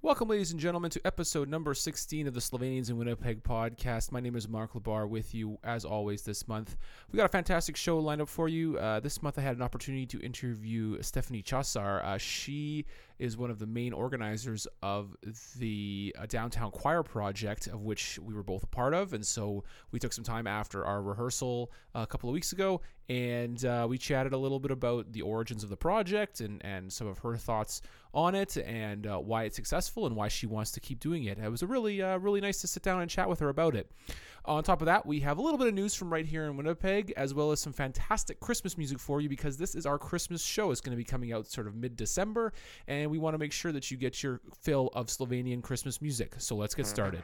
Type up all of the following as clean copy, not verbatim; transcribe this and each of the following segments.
Welcome, ladies and gentlemen, to episode number 16 of the Slovenians in Winnipeg podcast. My name is Mark Labar with you, as always, this month. We got a fantastic show lined up for you. This month I had an opportunity to interview Stephanie Chasar. She is one of the main organizers of the Downtown Choir Project, of which we were both a part of. And so we took some time after our rehearsal a couple of weeks ago, and we chatted a little bit about the origins of the project and some of her thoughts on it and why it's successful and why she wants to keep doing it. It was a really nice to sit down and chat with her about it. On top of that, we have a little bit of news from right here in Winnipeg, as well as some fantastic Christmas music for you, because this is our Christmas show. It's going to be coming out sort of mid-December, and we want to make sure that you get your fill of Slovenian Christmas music. So let's get started.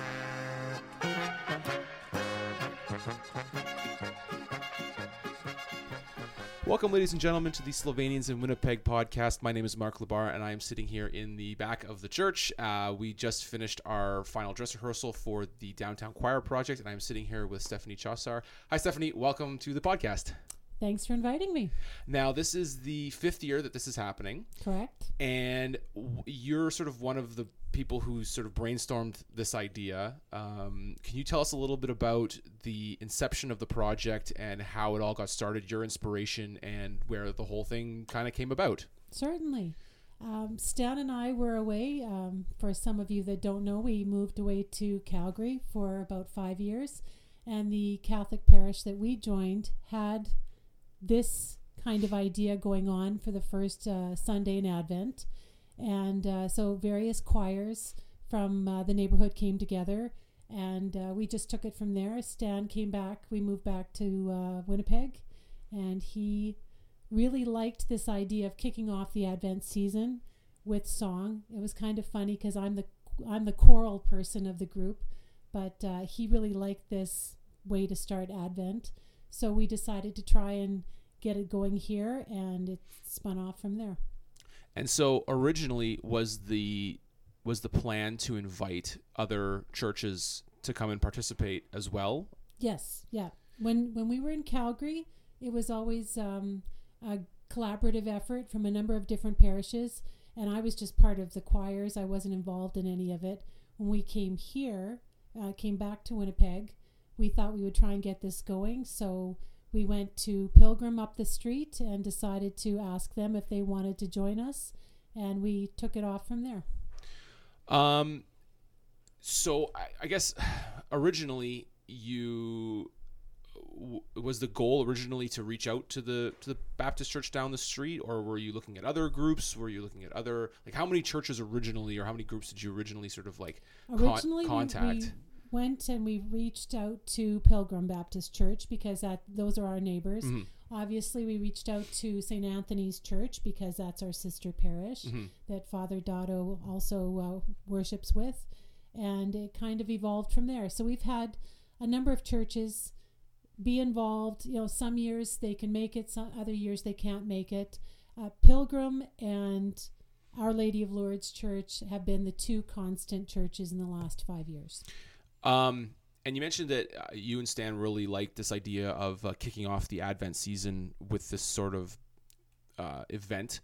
Welcome, ladies and gentlemen, to the Slovenians in Winnipeg podcast. My name is Mark Labar, and I am sitting here in the back of the church. We just finished our final dress rehearsal for the Downtown Choir Project, and I'm sitting here with Stephanie Chasar. Hi, Stephanie. Welcome to the podcast. Thanks for inviting me. Now, this is the fifth year that this is happening. Correct. And you're sort of one of the people who sort of brainstormed this idea. Can you tell us a little bit about the inception of the project and how it all got started, your inspiration, and where the whole thing kind of came about? Certainly. Stan and I were away. For some of you that don't know, we moved away to Calgary for about 5 years. And the Catholic parish that we joined had this kind of idea going on for the first Sunday in Advent. And so various choirs from the neighborhood came together, and we just took it from there. Stan came back. We moved back to Winnipeg, and he really liked this idea of kicking off the Advent season with song. It was kind of funny because I'm the choral person of the group, but he really liked this way to start Advent. So we decided to try and get it going here, and it spun off from there. And so originally was the plan to invite other churches to come and participate as well? Yes, yeah. When we were in Calgary, it was always a collaborative effort from a number of different parishes, and I was just part of the choirs. I wasn't involved in any of it. When we came here, came back to Winnipeg, we thought we would try and get this going, so we went to Pilgrim up the street and decided to ask them if they wanted to join us, and we took it off from there. So I guess originally was the goal originally to reach out to the Baptist church down the street, or were you looking at other groups? Were you looking at other, like, how many churches originally, or how many groups did you originally sort of like contact? We went and we reached out to Pilgrim Baptist Church because those are our neighbors. Mm-hmm. Obviously, we reached out to St. Anthony's Church because that's our sister parish that Father Dotto also worships with, and it kind of evolved from there. So we've had a number of churches be involved. You know, some years they can make it, some other years they can't make it. Pilgrim and Our Lady of Lourdes Church have been the two constant churches in the last 5 years. And you mentioned that you and Stan really liked this idea of kicking off the Advent season with this sort of event.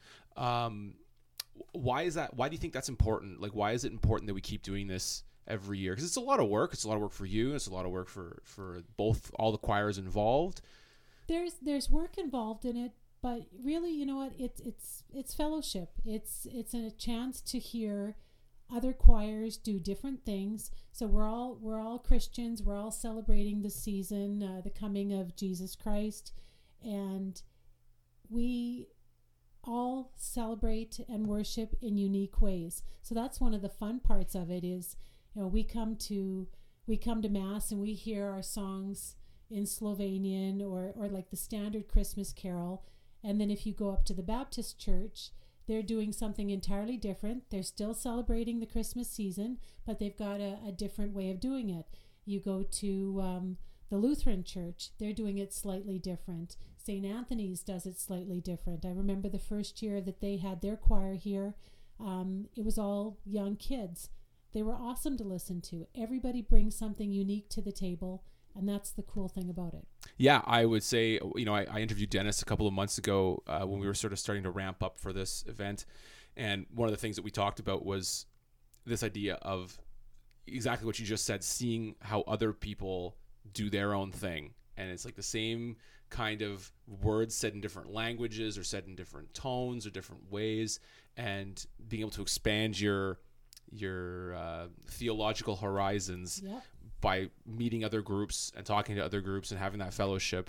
Why is that? Why do you think that's important? Like, why is it important that we keep doing this every year? Because it's a lot of work. It's a lot of work for you. It's a lot of work for both, all the choirs involved. There's work involved in it, but really, you know what? It's fellowship. It's a chance to hear other choirs do different things. So we're all Christians. We're all celebrating the season, the coming of Jesus Christ, and we all celebrate and worship in unique ways. So that's one of the fun parts of it is, you know, we come to Mass and we hear our songs in Slovenian or like the standard Christmas carol. And then if you go up to the Baptist church, they're doing something entirely different. They're still celebrating the Christmas season, but they've got a different way of doing it. You go to the Lutheran church, they're doing it slightly different. St. Anthony's does it slightly different. I remember the first year that they had their choir here, it was all young kids. They were awesome to listen to. Everybody brings something unique to the table, and that's the cool thing about it. Yeah, I would say, you know, I interviewed Dennis a couple of months ago when we were sort of starting to ramp up for this event. And one of the things that we talked about was this idea of exactly what you just said, seeing how other people do their own thing. And it's like the same kind of words said in different languages or said in different tones or different ways, and being able to expand your theological horizons Yep. by meeting other groups and talking to other groups and having that fellowship.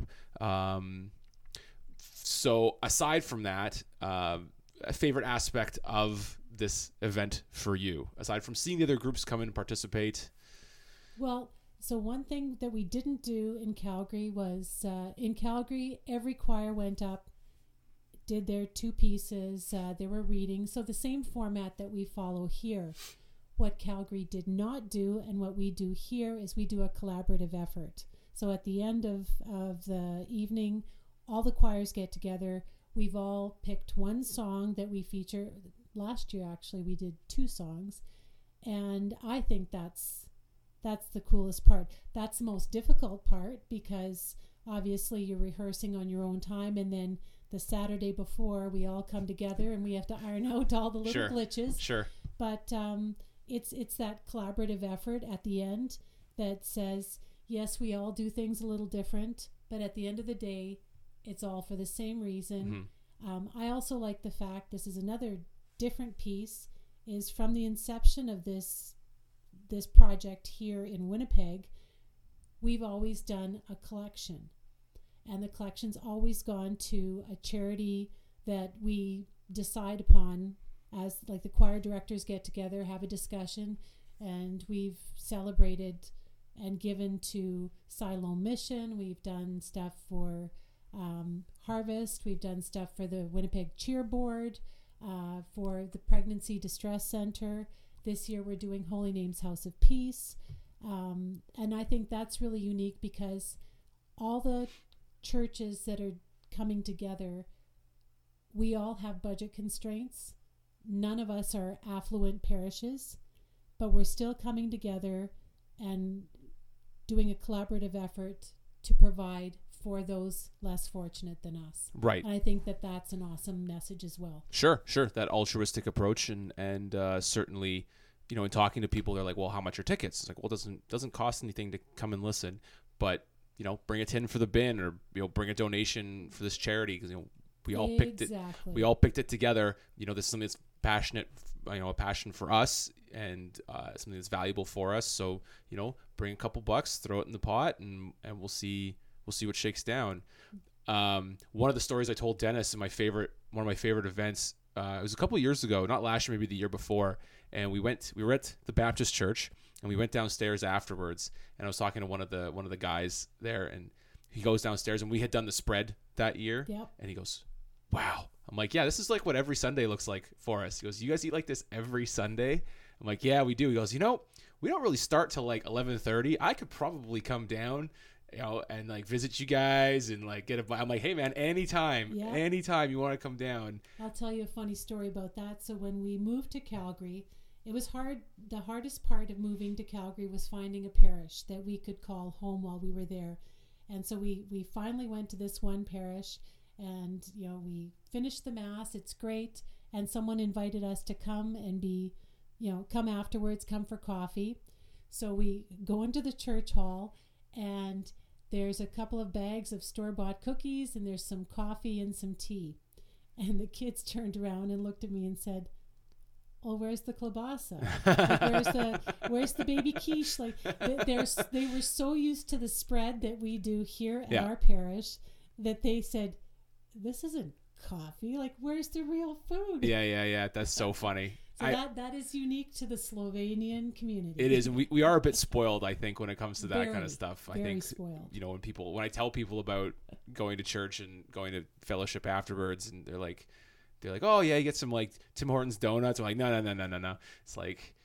So aside from that, a favorite aspect of this event for you, aside from seeing the other groups come in and participate? Well, so one thing that we didn't do in Calgary was in Calgary, every choir went up, did their 2 pieces. There were readings. So the same format that we follow here. What Calgary did not do and what we do here is we do a collaborative effort. So at the end of the evening, all the choirs get together. We've all picked one song that we feature. Last year, actually, we did 2 songs. And I think that's the coolest part. That's the most difficult part because obviously you're rehearsing on your own time, and then the Saturday before we all come together and we have to iron out all the little glitches. Sure. But it's that collaborative effort at the end that says, yes, we all do things a little different, but at the end of the day, it's all for the same reason. Mm-hmm. I also like the fact, this is another different piece, is from the inception of this project here in Winnipeg, we've always done a collection. And the collection's always gone to a charity that we decide upon as like the choir directors get together, have a discussion, and we've celebrated and given to Siloam Mission. We've done stuff for Harvest. We've done stuff for the Winnipeg Cheer Board, for the Pregnancy Distress Center. This year we're doing Holy Name's House of Peace. And I think that's really unique because all the churches that are coming together, we all have budget constraints. None of us are affluent parishes, but we're still coming together and doing a collaborative effort to provide for those less fortunate than us. Right. And I think that that's an awesome message as well. Sure. That altruistic approach, and certainly, you know, in talking to people, they're like, well, how much are tickets? It's like, well, it doesn't cost anything to come and listen, but, you know, bring a tin for the bin, or, you know, bring a donation for this charity, because, you know, we all picked it. We all picked it together. You know, this is something that's passionate, you know, a passion for us, and something that's valuable for us. So, you know, bring a couple bucks, throw it in the pot, and we'll see what shakes down. One of the stories I told Dennis in one of my favorite events, it was a couple of years ago, not last year, maybe the year before, and we were at the Baptist church, and we went downstairs afterwards, and I was talking to one of the guys there, and he goes downstairs, and we had done the spread that year. Yep. And he goes, wow. I'm like, yeah, this is like what every Sunday looks like for us. He goes, you guys eat like this every Sunday? I'm like, yeah, we do. He goes, you know, we don't really start till like 11:30. I could probably come down, you know, and like visit you guys and like get I'm like, hey man, anytime you want to come down. I'll tell you a funny story about that. So when we moved to Calgary, it was hard. The hardest part of moving to Calgary was finding a parish that we could call home while we were there. And so we finally went to this one parish, and, you know, we finished the mass. It's great. And someone invited us to come and come afterwards, come for coffee. So we go into the church hall, and there's a couple of bags of store-bought cookies, and there's some coffee and some tea. And the kids turned around and looked at me and said, oh, where's the kielbasa? Like, where's the baby quiche? Like, they were so used to the spread that we do here at our parish that they said, this isn't coffee. Like, where's the real food? Yeah. That's so funny. So that is unique to the Slovenian community. It is, and we are a bit spoiled, I think, when it comes to that kind of stuff. Very I think spoiled. You know, when I tell people about going to church and going to fellowship afterwards, and they're like, oh yeah, you get some like Tim Hortons donuts. I'm like, no. It's like,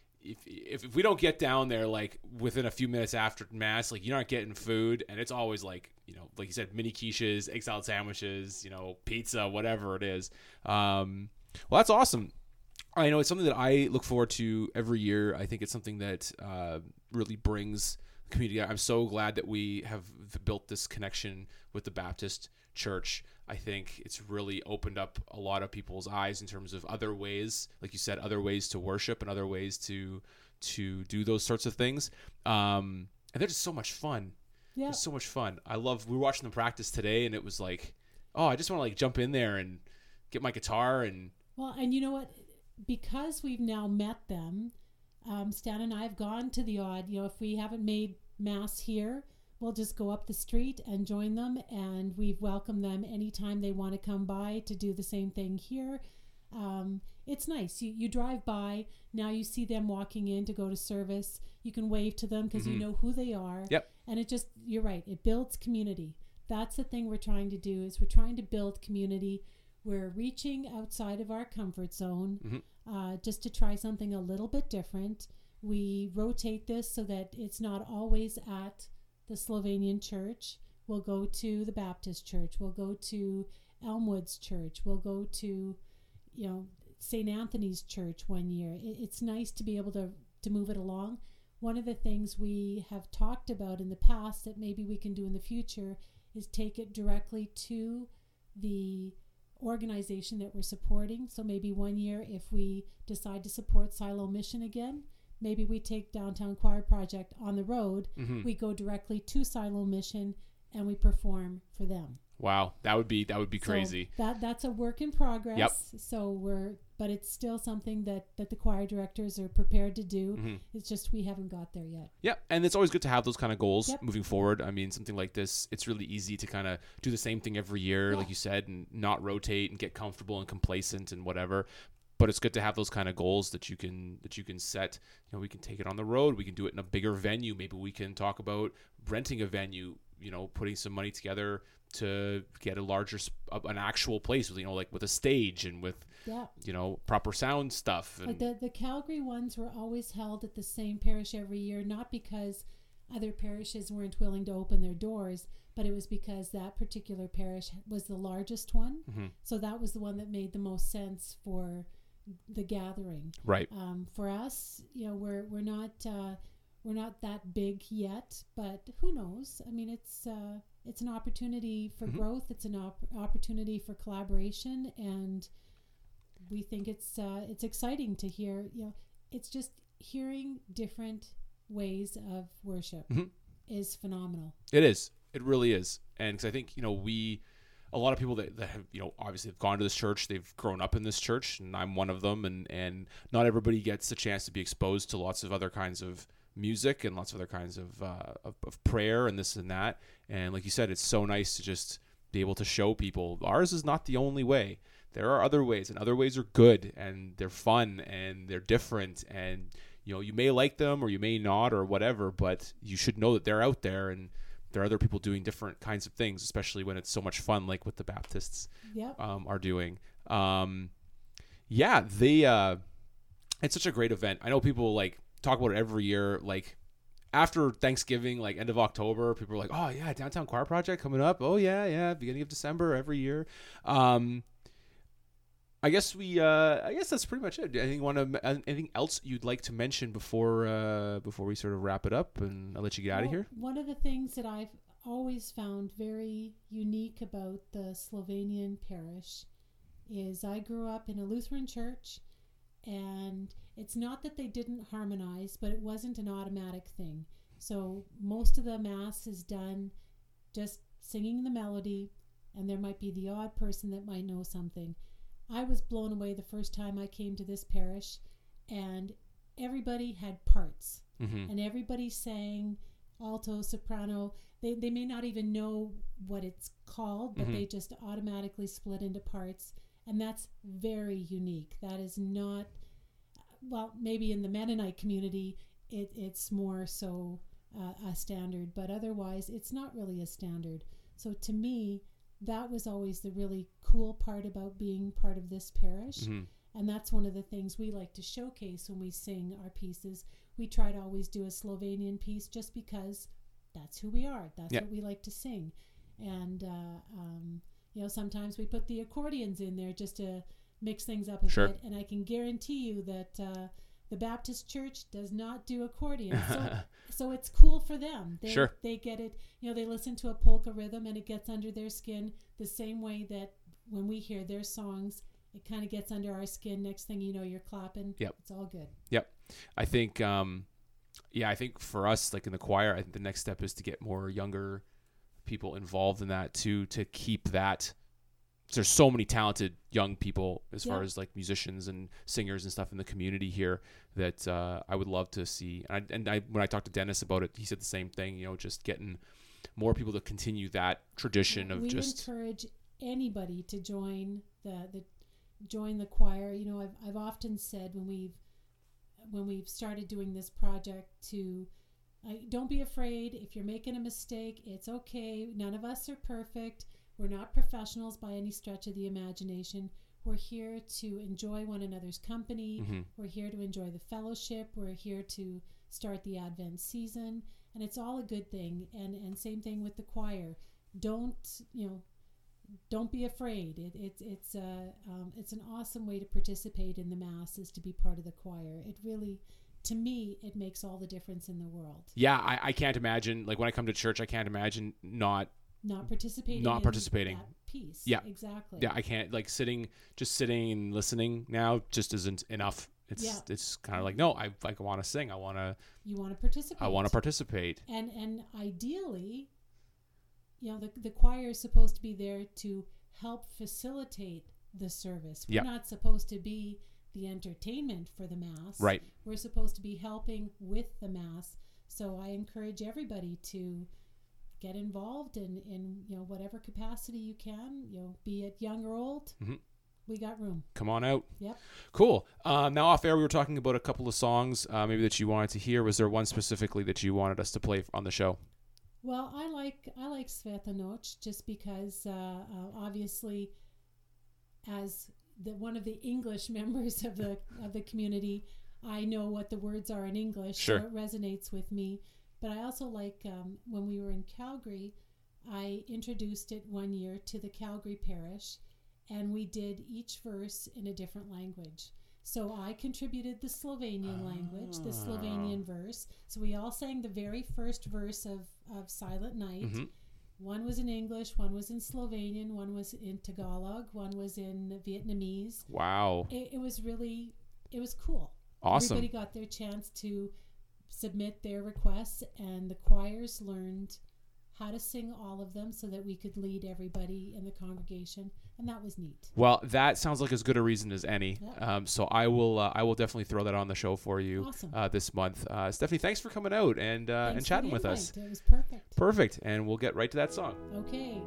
if we don't get down there like within a few minutes after mass, like, you're not getting food. And it's always like, you know, like you said, mini quiches, egg salad sandwiches, you know, pizza, whatever it is. Well, that's awesome. I know it's something that I look forward to every year. I think it's something that really brings the community. I'm so glad that we have built this connection with the Baptist church. I think it's really opened up a lot of people's eyes in terms of other ways, like you said, other ways to worship and other ways to do those sorts of things. And they're just so much fun. Yeah. It's so much fun. We were watching them practice today, and it was like, oh, I just want to like jump in there and get my guitar and. Well, and you know what? Because we've now met them, Stan and I have gone to the odd, if we haven't made mass here, we'll just go up the street and join them, and we've welcomed them anytime they want to come by to do the same thing here. It's nice. You drive by, now you see them walking in to go to service. You can wave to them because you know who they are. Yep. And you're right, it builds community. That's the thing we're trying to do, is we're trying to build community. We're reaching outside of our comfort zone just to try something a little bit different. We rotate this so that it's not always at the Slovenian church. We'll go to the Baptist church. We'll go to Elmwood's church. We'll go to, St. Anthony's church one year. It's nice to be able to move it along. One of the things we have talked about in the past that maybe we can do in the future is take it directly to the organization that we're supporting. So maybe one year, if we decide to support Silo Mission again, maybe we take Downtown Choir Project on the road. We go directly to Silo Mission and we perform for them. Wow, that would be crazy. So that's a work in progress. Yep. So but it's still something that the choir directors are prepared to do. It's just we haven't got there yet. Yeah, and it's always good to have those kind of goals moving forward. I mean, something like this, it's really easy to kind of do the same thing every year, like you said, and not rotate and get comfortable and complacent and whatever. But it's good to have those kind of goals that you can set. We can take it on the road. We can do it in a bigger venue. Maybe we can talk about renting a venue. Putting some money together to get an actual place with, like with a stage and with, proper sound stuff. And like the Calgary ones were always held at the same parish every year, not because other parishes weren't willing to open their doors, but it was because that particular parish was the largest one. So that was the one that made the most sense for the gathering. Right. For us, we're not that big yet, but who knows? I mean, it's an opportunity for growth. It's an opportunity for collaboration, and we think it's exciting to hear. It's just hearing different ways of worship is phenomenal. It is. It really is. And because I think a lot of people that have obviously have gone to this church, they've grown up in this church, and I'm one of them. And not everybody gets the chance to be exposed to lots of other kinds of music and lots of other kinds of prayer and this and that. And like you said, it's so nice to just be able to show people ours is not the only way. There are other ways, and other ways are good, and they're fun, and they're different, and you may like them or you may not or whatever, but you should know that they're out there, and there are other people doing different kinds of things, especially when it's so much fun, like what the Baptists are doing. It's such a great event. I know people like talk about it every year, like after Thanksgiving, like end of October, people are like, oh yeah, Downtown Choir Project coming up. Oh yeah, beginning of December every year. I guess that's pretty much it. Anything else you'd like to mention before we sort of wrap it up, and I'll let you get out of here? One of the things that I've always found very unique about the Slovenian parish is I grew up in a Lutheran church, and it's not that they didn't harmonize, but it wasn't an automatic thing. So most of the mass is done just singing the melody, and there might be the odd person that might know something. I was blown away the first time I came to this parish, and everybody had parts, and everybody sang alto, soprano. They may not even know what it's called, but they just automatically split into parts, and that's very unique. That is not, well, maybe in the Mennonite community, it's more so a standard, but otherwise it's not really a standard. So to me, that was always the really cool part about being part of this parish. And that's one of the things we like to showcase when we sing our pieces. We try to always do a Slovenian piece just because that's who we are. That's what we like to sing. And, sometimes we put the accordions in there just to mix things up a bit. And I can guarantee you that The Baptist church does not do accordion. So it's cool for them. Sure. They get it, they listen to a polka rhythm and it gets under their skin the same way that when we hear their songs, it kind of gets under our skin. Next thing you know, you're clapping. Yep. It's all good. Yep. I think, I think for us, like in the choir, I think the next step is to get more younger people involved in that too, to keep that. There's so many talented young people as far as like musicians and singers and stuff in the community here that I would love to see. And I when I talked to Dennis about it, he said the same thing, just getting more people to continue that tradition of we just encourage anybody to join the choir. I've often said when we've started doing this project to don't be afraid if you're making a mistake. It's okay. None of us are perfect. We're not professionals by any stretch of the imagination. We're here to enjoy one another's company. Mm-hmm. We're here to enjoy the fellowship. We're here to start the Advent season, and it's all a good thing. And same thing with the choir. Don't be afraid. It's an awesome way to participate in the Mass, is to be part of the choir. It really, to me, it makes all the difference in the world. Yeah, I can't imagine, like when I come to church, I can't imagine not participating. In that piece. Yeah, exactly. Yeah, I can't, like sitting and listening now just isn't enough. It's kind of like, no, I want to sing. You want to participate. I want to participate. And ideally, the choir is supposed to be there to help facilitate the service. We're not supposed to be the entertainment for the Mass. Right. We're supposed to be helping with the Mass. So I encourage everybody to get involved in whatever capacity you can, be it young or old. Mm-hmm. We got room. Come on out. Yep. Cool. Now off air, we were talking about a couple of songs maybe that you wanted to hear. Was there one specifically that you wanted us to play on the show? Well, I like Sveta Noc just because obviously as one of the English members of the community, I know what the words are in English. Sure. So it resonates with me. But I also like when we were in Calgary, I introduced it one year to the Calgary parish, and we did each verse in a different language. So I contributed the Slovenian language, the Slovenian verse. So we all sang the very first verse of Silent Night. Mm-hmm. One was in English, one was in Slovenian, one was in Tagalog, one was in Vietnamese. Wow. It was cool. Awesome. Everybody got their chance to submit their requests, and the choirs learned how to sing all of them so that we could lead everybody in the congregation, and that was neat. Well, that sounds like as good a reason as any. Yep. So I will definitely throw that on the show for you. Awesome. This month. Stephanie, thanks for coming out and chatting with us. It was perfect. Perfect, and we'll get right to that song. Okay.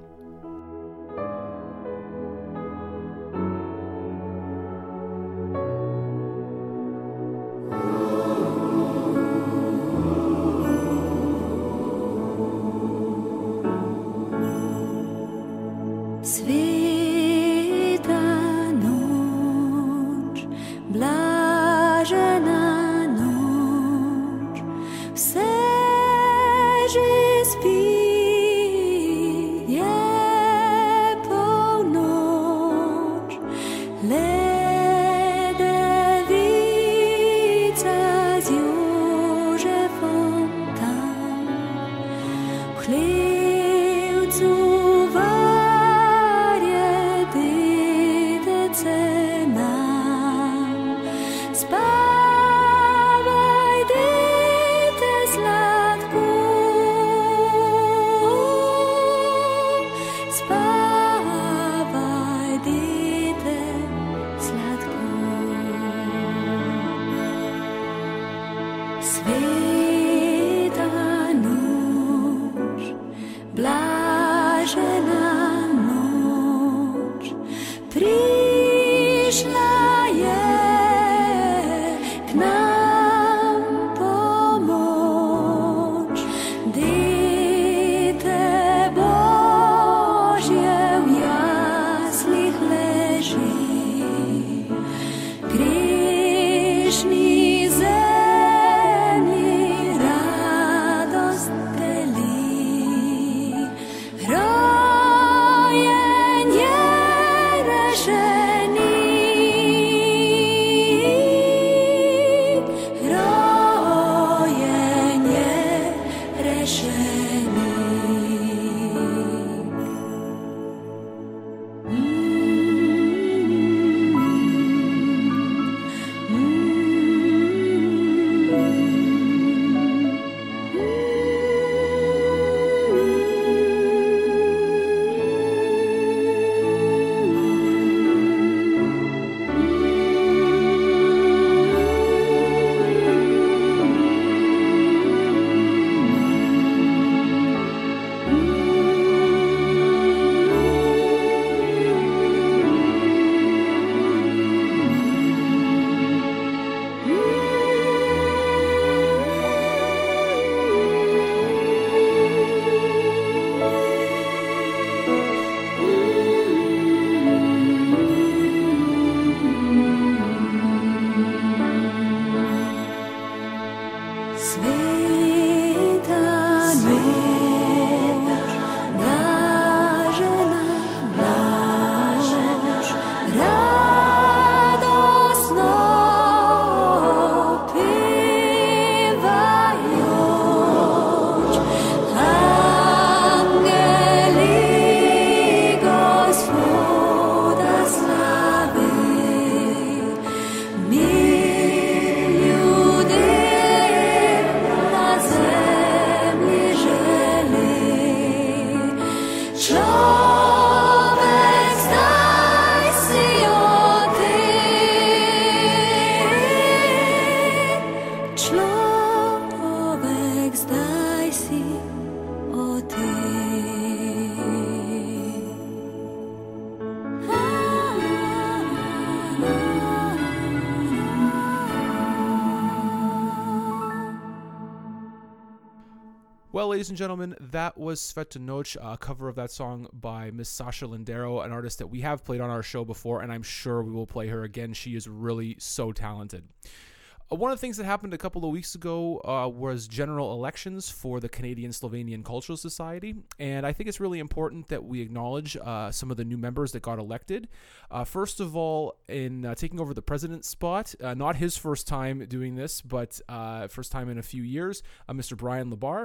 Грішні землі Well, ladies and gentlemen, that was Sveta Noc, a cover of that song by Miss Sasha Lindero, an artist that we have played on our show before, and I'm sure we will play her again. She is really so talented. One of the things that happened a couple of weeks ago was general elections for the Canadian Slovenian Cultural Society, and I think it's really important that we acknowledge some of the new members that got elected. First of all, in taking over the president's spot, not his first time doing this, but first time in a few years, Mr. Brian Labar.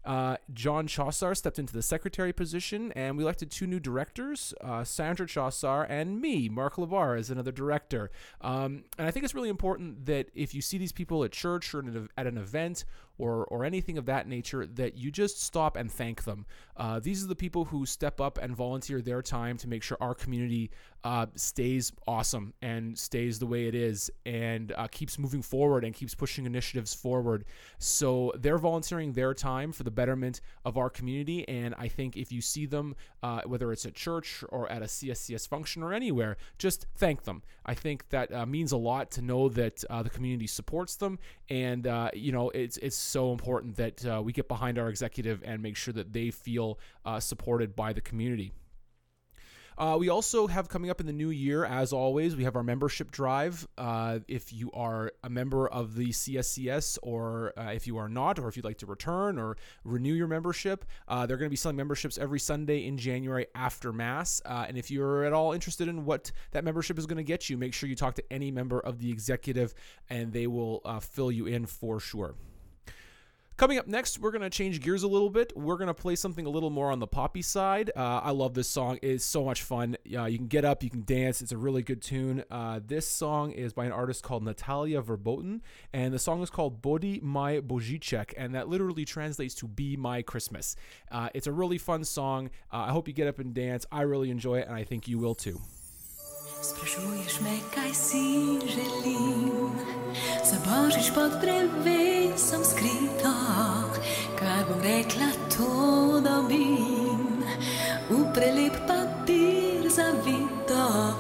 John Chaussar stepped into the secretary position, and we elected two new directors, Sandra Chaussar and me, Mark Labar, as another director. And I think it's really important that if you see these people at church or at an event or anything of that nature, that you just stop and thank them. These are the people who step up and volunteer their time to make sure our community stays awesome and stays the way it is and keeps moving forward and keeps pushing initiatives forward. So they're volunteering their time for the betterment of our community, and I think if you see them, whether it's at church or at a CSCS function or anywhere, just thank them. I think that means a lot to know that the community supports them, and it's so important that we get behind our executive and make sure that they feel supported by the community. We also have coming up in the new year, as always, we have our membership drive. If you are a member of the CSCS, or if you are not, or if you'd like to return or renew your membership, they're going to be selling memberships every Sunday in January after Mass. And if you're at all interested in what that membership is going to get you, make sure you talk to any member of the executive, and they will fill you in for sure. Coming up next, we're going to change gears a little bit. We're going to play something a little more on the poppy side. I love this song. It's so much fun. You can get up, you can dance. It's a really good tune. This song is by an artist called Natalia Verboten, and the song is called Bodi My Božiček, and that literally translates to Be My Christmas. It's a really fun song. I hope you get up and dance. I really enjoy it, and I think you will too. Sprašuješ me, kaj si želim, za Božič pod drevesom skrito, kar bom rekla, to dobim, v prelep papir zavito.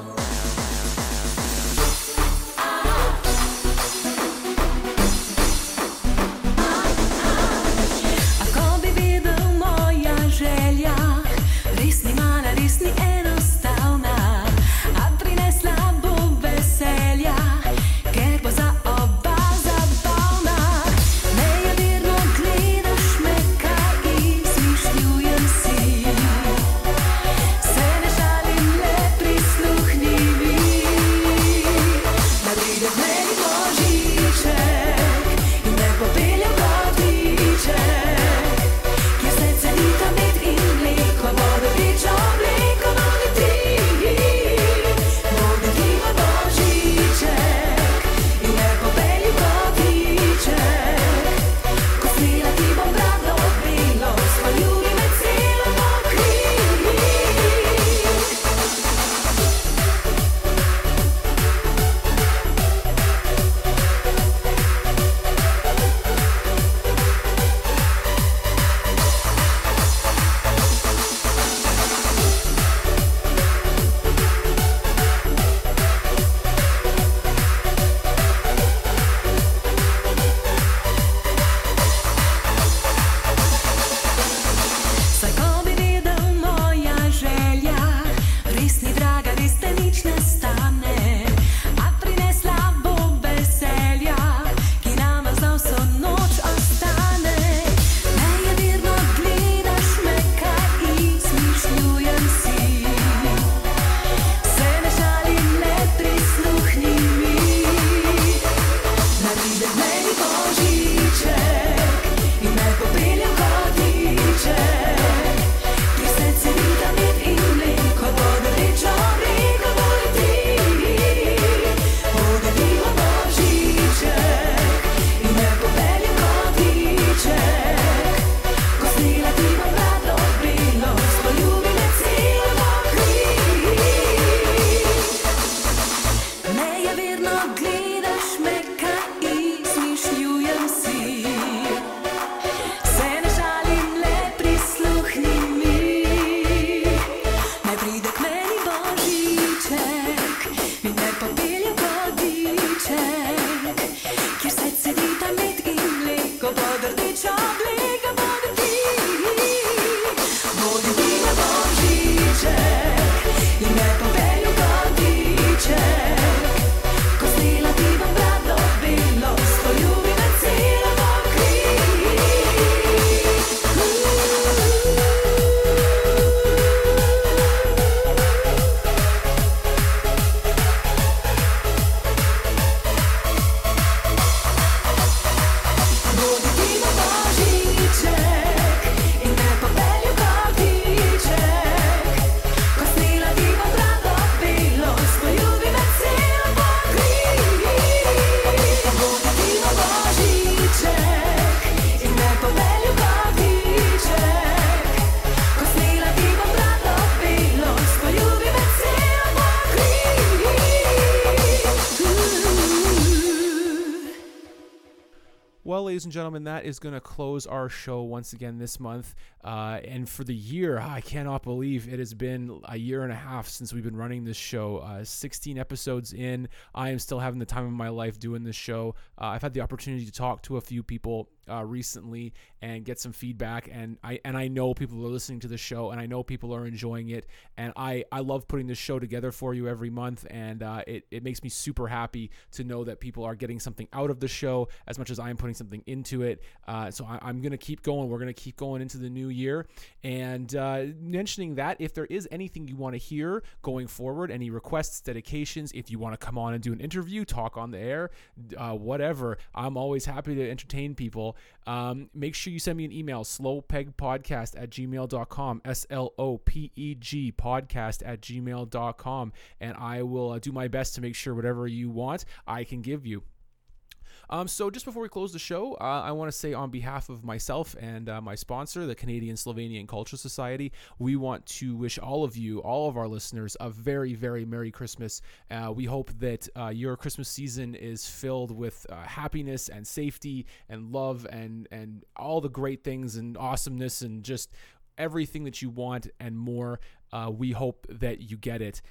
Ako bi videl moja želja, res ni mala, res ni enostavna, ker bo za oba zabavna. Nejeverno gledaš me, kaj izmišljujem si. Se Well, ladies and gentlemen, that is going to close our show once again this month. And for the year, I cannot believe it has been a year and a half since we've been running this show. 16 episodes in, I am still having the time of my life doing this show. I've had the opportunity to talk to a few people recently and get some feedback, and I know people are listening to the show, and I know people are enjoying it, and I love putting this show together for you every month, and it makes me super happy to know that people are getting something out of the show as much as I'm putting something into it. So I'm going to keep going. We're going to keep going into the new year, and mentioning that if there is anything you want to hear going forward, any requests, dedications, if you want to come on and do an interview, talk on the air, whatever, I'm always happy to entertain people. Make sure you send me an email, slowpegpodcast@gmail.com, SLOPEG podcast@gmail.com, and I will do my best to make sure whatever you want I can give you. So just before we close the show, I want to say on behalf of myself and my sponsor, the Canadian Slovenian Culture Society, we want to wish all of you, all of our listeners, a very, very Merry Christmas. We hope that your Christmas season is filled with happiness and safety and love and all the great things and awesomeness and just everything that you want and more. We hope that you get it.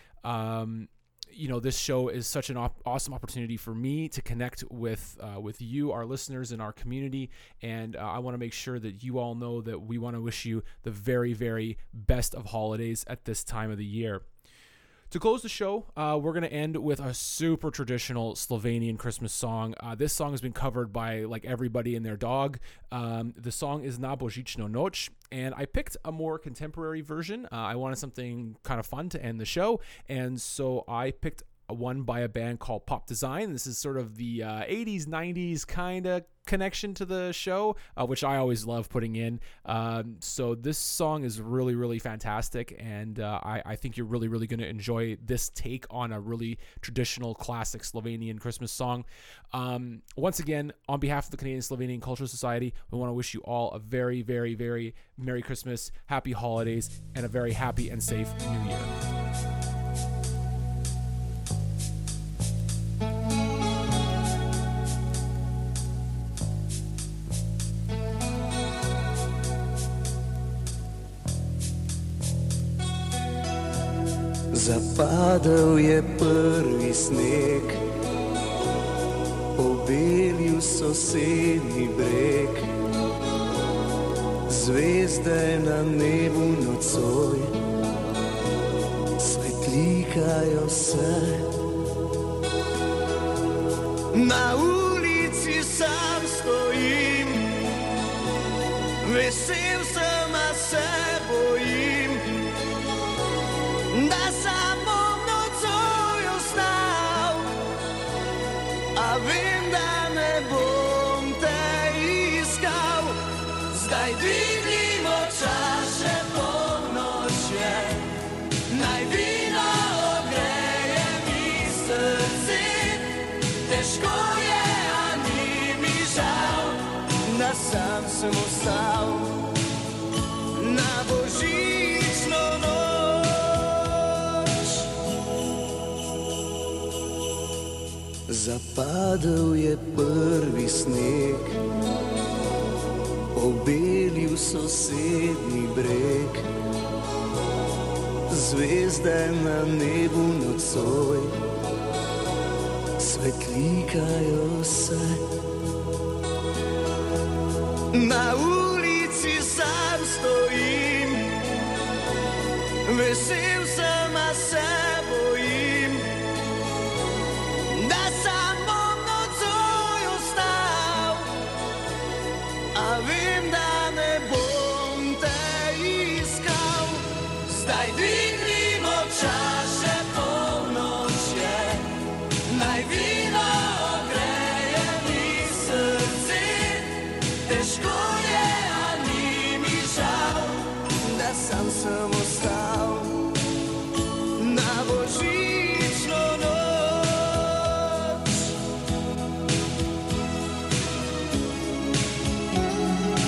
This show is such an awesome opportunity for me to connect with you, our listeners, and our community. And I want to make sure that you all know that we want to wish you the very, very best of holidays at this time of the year. To close the show, we're going to end with a super traditional Slovenian Christmas song. This song has been covered by like everybody and their dog. The song is Na Božično noč, and I picked a more contemporary version. I wanted something kind of fun to end the show, and so I picked one by a band called Pop Design. This is sort of the 80s, 90s kind of connection to the show, which I always love putting in. So this song is really, really fantastic, and I think you're really, really going to enjoy this take on a really traditional, classic Slovenian Christmas song. Once again, on behalf of the Canadian Slovenian Culture Society, we want to wish you all a very, very, very Merry Christmas, Happy Holidays, and a very happy and safe New Year. Zapadal je prvi sneg, obelil sosednji breg, zvezde na nebu nocoj svetlikajo se. Na ulici sam stojim, vesel sem, a se bojim, da samo nocoj ostal, a vem, da ne bom te iskal. Zdaj dvignimo čaše, polnoč je, naj vino ogreje mi srce. Težko je, a ni mi žal, da sam sem ostal na božično noč. Zapadel je prvi sneg, obelil sosednji breg, zvezde na nebu nocoj svetlikajo se. Na ulici sam stojim, vesel sem, a se bojim, da sam bom nocoj ostal, a vem, da ne bom te iskal. Zdaj dvignimo čaše, polnoč je, naj vino ogreje mi srce. Težko je, a ni mi žal, da sam sem ostal na božično noč.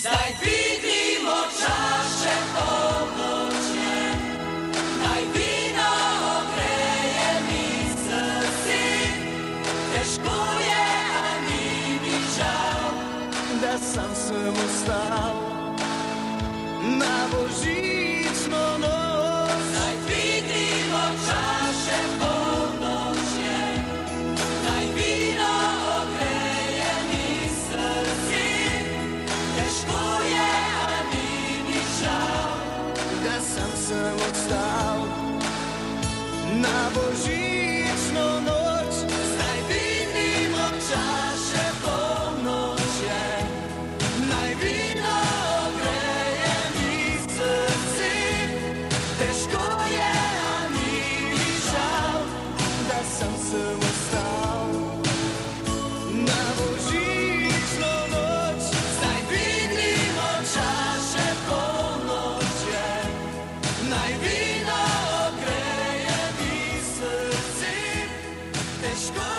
Zdaj dvignimo čaše polnočne, naj vino ogreje mi srce. Težko je, a ni mi žal, da sam sem ostal na božično noč. Zdaj dvignimo čaše polnočne, naj vino ogreje mi srce. Težko je, a ni mi žal, da sam sem ostal na božično noč. Zdaj dvignimo čaše polnočne, naj vino ogreje mi srce. Težko je, a ni mi žal, da sam sem ostal na božično noč. Zdaj dvignimo čaše polnočne, naj vino ogreje mi srce. Težko